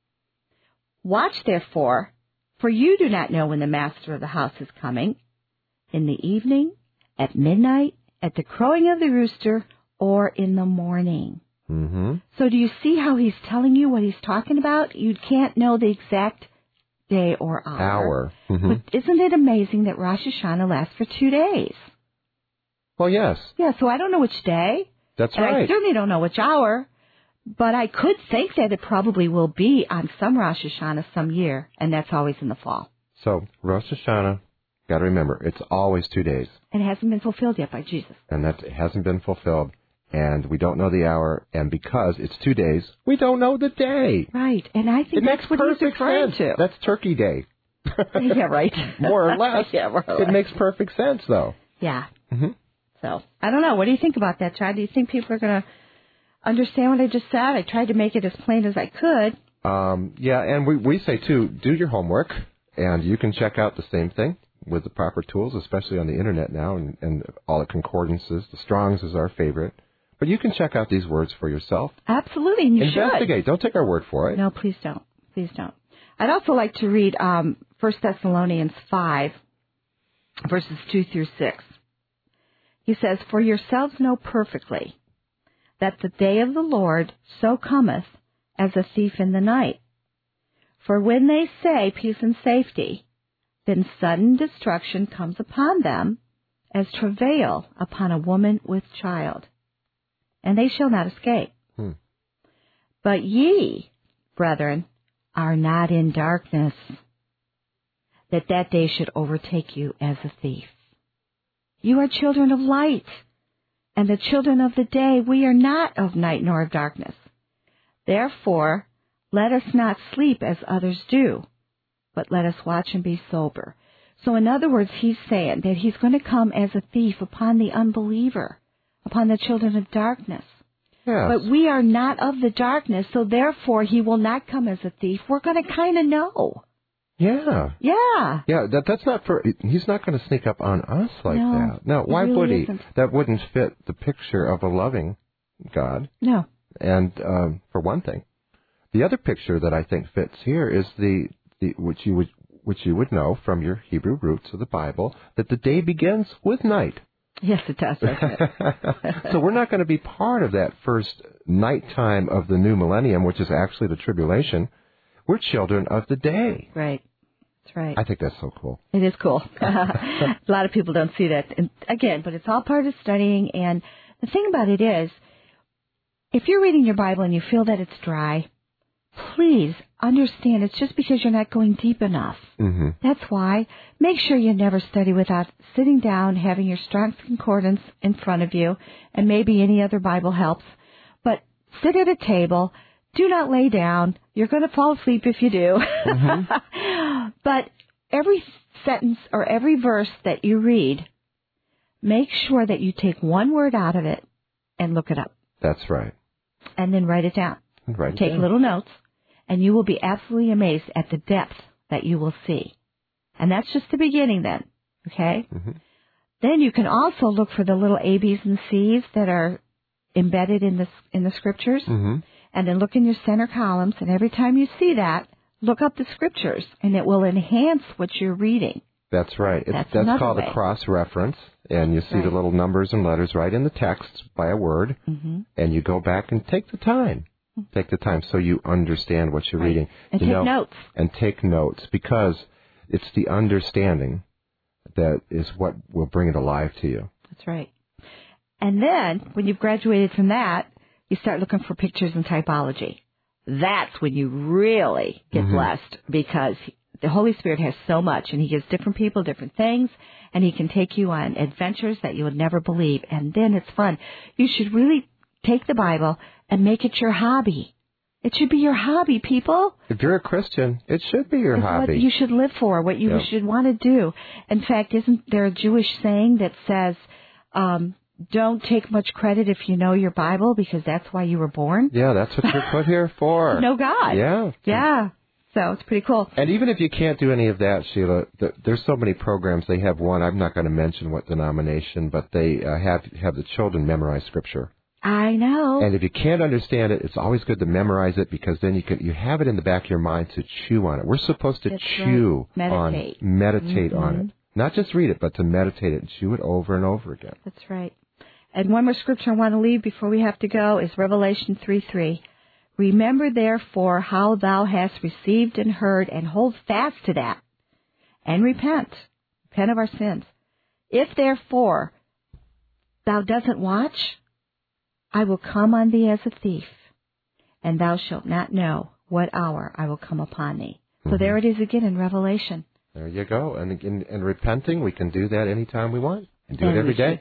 Watch, therefore, for you do not know when the master of the house is coming, in the evening, at midnight, at the crowing of the rooster, or in the morning." Mm-hmm. So do you see how he's telling you what he's talking about? You can't know the exact day or hour. Mm-hmm. But isn't it amazing that Rosh Hashanah lasts for 2 days? Well, yes. Yeah, so I don't know which day. That's and right. I certainly don't know which hour. But I could think that it probably will be on some Rosh Hashanah some year, and that's always in the fall. So, Rosh Hashanah, got to remember, it's always 2 days. And it hasn't been fulfilled yet by Jesus. And that hasn't been fulfilled. And we don't know the hour. And because it's 2 days, we don't know the day. Right. And I think It makes that's what he's perfect referring sense. to. That's Turkey Day. Yeah, right. More or less. Yeah, more or It less. makes perfect sense, though. Yeah. Mm-hmm. So, I don't know. What do you think about that, Chad? Do you think people are going to understand what I just said? I tried to make it as plain as I could. Yeah, and we say, too, do your homework. And you can check out the same thing with the proper tools, especially on the Internet now, and all the concordances. The Strong's is our favorite. But you can check out these words for yourself. Absolutely, and you Investigate. should. Don't take our word for it. No, please don't. Please don't. I'd also like to read 1 Thessalonians 5, verses 2 through 6. He says, "For yourselves know perfectly that the day of the Lord so cometh as a thief in the night. For when they say peace and safety, then sudden destruction comes upon them as travail upon a woman with child. And they shall not escape. But ye, brethren, are not in darkness, that day should overtake you as a thief. You are children of light, and the children of the day. We are not of night nor of darkness. Therefore, let us not sleep as others do, but let us watch and be sober." So in other words, he's saying that he's going to come as a thief upon the unbeliever, upon the children of darkness. Yes. But we are not of the darkness, so therefore he will not come as a thief. We're going to kind of know. Yeah. Yeah. Yeah, that's not for, he's not going to sneak up on us like No, that. No, why really would he? isn't. That wouldn't fit the picture of a loving God. No. And for one thing, the other picture that I think fits here is the which you would know from your Hebrew roots of the Bible, that the day begins with night. Yes, it does. Doesn't it? So we're not going to be part of that first nighttime of the new millennium, which is actually the tribulation. We're children of the day. Right. That's right. I think that's so cool. It is cool. A lot of people don't see that. And again, but it's all part of studying. And the thing about it is, if you're reading your Bible and you feel that it's dry, please understand it's just because you're not going deep enough. Mm-hmm. That's why. Make sure you never study without sitting down, having your Strong's Concordance in front of you, and maybe any other Bible helps. But sit at a table. Do not lay down. You're going to fall asleep if you do. Mm-hmm. But every sentence or every verse that you read, make sure that you take one word out of it and look it up. That's right. And then write it down. Take down. little notes, and you will be absolutely amazed at the depth that you will see. And that's just the beginning then, okay? Mm-hmm. Then you can also look for the little A, B's, and C's that are embedded in the scriptures, Mm-hmm. and then look in your center columns, and every time you see that, look up the scriptures, and it will enhance what you're reading. That's right. That's that's another called way. a cross-reference, and you see Right. the little numbers and letters right in the text by a word, Mm-hmm. and you go back and take the time. Take the time so you understand what you're Right. reading. And You take know, notes. And take notes, because it's the understanding that is what will bring it alive to you. That's right. And then, when you've graduated from that, you start looking for pictures in typology. That's when you really get blessed, because the Holy Spirit has so much, and He gives different people different things, and He can take you on adventures that you would never believe. And then it's fun. You should really take the Bible and make it your hobby. It should be your hobby, people. If you're a Christian, it should be your hobby. What you should live for, what you should want to do. In fact, isn't there a Jewish saying that says, don't take much credit if you know your Bible, because that's why you were born? Yeah, that's what you're put here for. Know God. Yeah. Yeah. So it's pretty cool. And even if you can't do any of that, Sheila, there's so many programs. They have one. I'm not going to mention what denomination, but they have the children memorize Scripture. I know. And if you can't understand it, it's always good to memorize it, because then you have it in the back of your mind to chew on it. We're supposed to meditate on it. Not just read it, but to meditate it and chew it over and over again. That's right. And one more scripture I want to leave before we have to go is Revelation 3:3. Remember, therefore, how thou hast received and heard, and hold fast to that, and repent. Repent of our sins. If, therefore, thou doesn't watch, I will come on thee as a thief, and thou shalt not know what hour I will come upon thee. So there it is again in Revelation. There you go. And repenting, we can do that anytime we want. And do it every day.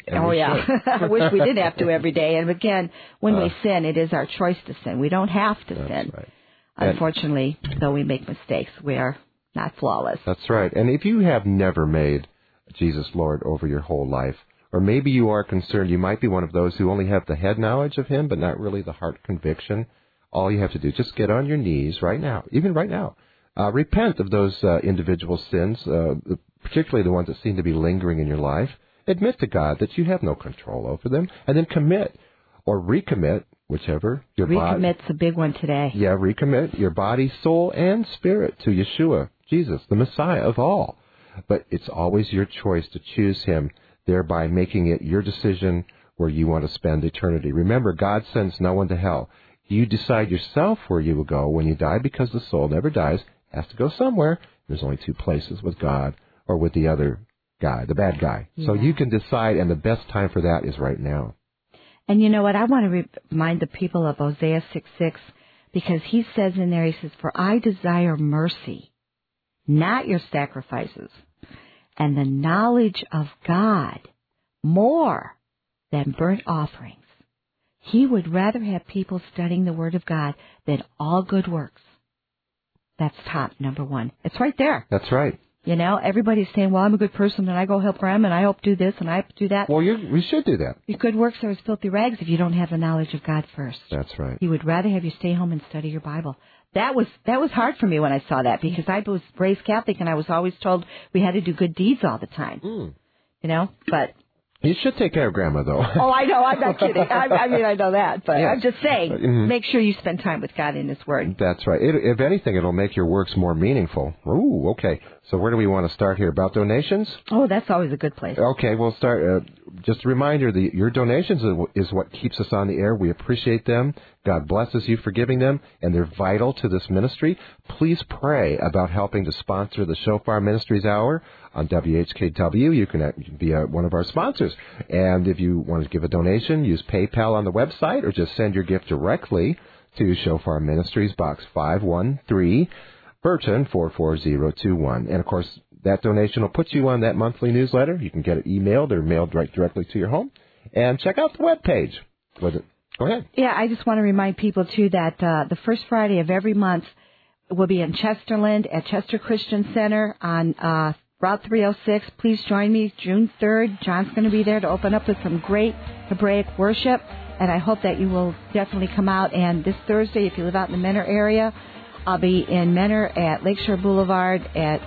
I wish we did have to every day. And again, when we sin, it is our choice to sin. We don't have to sin. Right. Unfortunately, though we make mistakes, we are not flawless. That's right. And if you have never made Jesus Lord over your whole life, or maybe you are concerned, you might be one of those who only have the head knowledge of Him, but not really the heart conviction. All you have to do, just get on your knees right now, even right now. Repent of those individual sins, particularly the ones that seem to be lingering in your life. Admit to God that you have no control over them, and then commit or recommit, whichever. Recommit's a big one today. Yeah, recommit your body, soul, and spirit to Yeshua, Jesus, the Messiah of all. But it's always your choice to choose Him, thereby making it your decision where you want to spend eternity. Remember, God sends no one to hell. You decide yourself where you will go when you die, because the soul never dies, has to go somewhere. There's only two places, with God or with the other guy, the bad guy. Yeah. So you can decide, and the best time for that is right now. And you know what? I want to remind the people of Hosea 6:6, because he says in there, he says, "For I desire mercy, not your sacrifices, and the knowledge of God more than burnt offerings." He would rather have people studying the Word of God than all good works. That's top, number one. It's right there. That's right. You know, everybody's saying, well, I'm a good person, and I go help Grandma, and I hope do this, and I hope do that. Well, we should do that. Your good works are as filthy rags if you don't have the knowledge of God first. That's right. He would rather have you stay home and study your Bible. That was hard for me when I saw that, because I was raised Catholic, and I was always told we had to do good deeds all the time. You know, but... You should take care of Grandma, though. Oh, I know. I'm not kidding. I mean, I know that. But I'm just saying, make sure you spend time with God in His Word. That's right. If anything, it'll make your works more meaningful. Ooh, okay. So where do we want to start here? About donations? Oh, that's always a good place. Okay, we'll start. Just a reminder, your donations is what keeps us on the air. We appreciate them. God blesses you for giving them, and they're vital to this ministry. Please pray about helping to sponsor the Shofar Ministries Hour on WHKW. You can be one of our sponsors. And if you want to give a donation, use PayPal on the website, or just send your gift directly to Shofar Ministries, Box 513, Burton 44021. And, of course, that donation will put you on that monthly newsletter. You can get it emailed or mailed directly to your home. And check out the webpage. Go ahead. Yeah, I just want to remind people, too, that the first Friday of every month will be in Chesterland at Chester Christian Center on Route 306. Please join me June 3rd. John's going to be there to open up with some great Hebraic worship. And I hope that you will definitely come out. And this Thursday, if you live out in the Menor area, I'll be in Menor at Lakeshore Boulevard at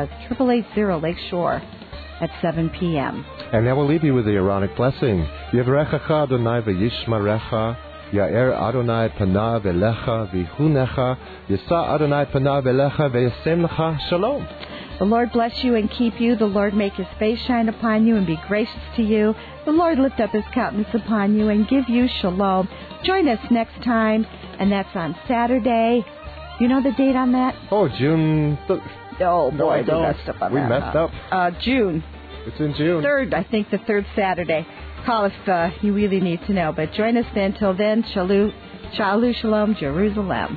8880 Lakeshore at 7 p.m. And now we'll leave you with the Aaronic blessing. Yevrechecha Adonai v'yishmarecha, Ya'er Adonai panav elecha v'hunecha, Yisa Adonai panav elecha v'yasem lecha shalom. The Lord bless you and keep you. The Lord make His face shine upon you and be gracious to you. The Lord lift up His countenance upon you and give you shalom. Join us next time, and that's on Saturday. You know the date on that? Oh, June... Oh, boy, we messed up on that. We messed up. June It's in June. The third Saturday. Call if you really need to know. But join us then. Till then, Shalom, Jerusalem.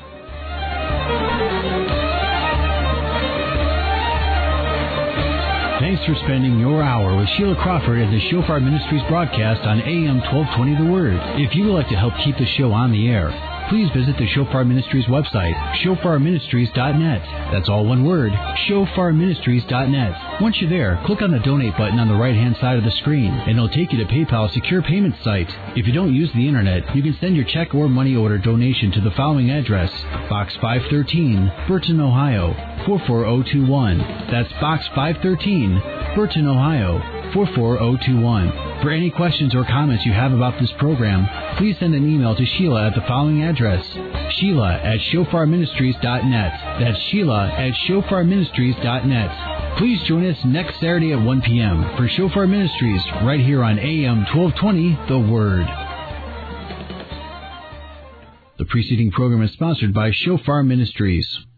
Thanks for spending your hour with Sheila Crawford at the Shofar Ministries broadcast on AM 1220 The Word. If you would like to help keep the show on the air, please visit the Shofar Ministries website, shofarministries.net. That's all one word, shofarministries.net. Once you're there, click on the donate button on the right-hand side of the screen, and it'll take you to PayPal's secure payment site. If you don't use the internet, you can send your check or money order donation to the following address: Box 513, Burton, Ohio 44021. That's Box 513, Burton, Ohio 44021. For any questions or comments you have about this program, please send an email to Sheila at the following address: Sheila@shofarministries.net. That's Sheila@shofarministries.net. Please join us next Saturday at 1 p.m. for Shofar Ministries right here on AM 1220 The Word. The preceding program is sponsored by Shofar Ministries.